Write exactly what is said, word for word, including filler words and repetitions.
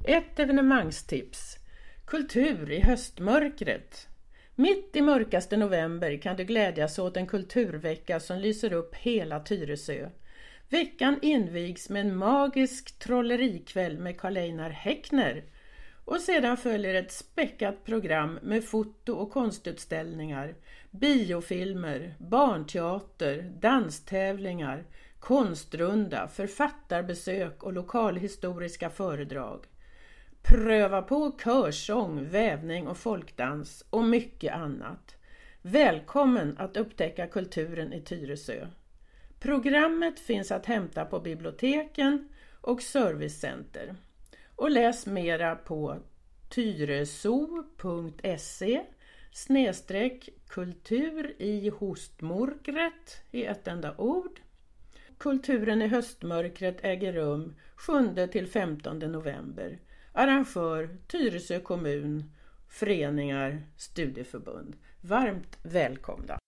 Ett evenemangstips. Kultur i höstmörkret. Mitt i mörkaste november kan du glädjas åt en kulturvecka som lyser upp hela Tyresö. Veckan invigs med en magisk trollerikväll med Karl-Einar Häckner. Och sedan följer ett späckat program med foto- och konstutställningar, biofilmer, barnteater, danstävlingar, konstrunda, författarbesök och lokalhistoriska föredrag. Pröva på körsång, vävning och folkdans och mycket annat. Välkommen att upptäcka kulturen i Tyresö. Programmet finns att hämta på biblioteken och servicecenter. Och läs mera på tyreso punkt se snedstreck kultur i hostmörkret i ett enda ord. Kulturen i höstmörkret äger rum sjunde till femtonde november. Arrangör Tyresö kommun, föreningar, studieförbund. Varmt välkomna!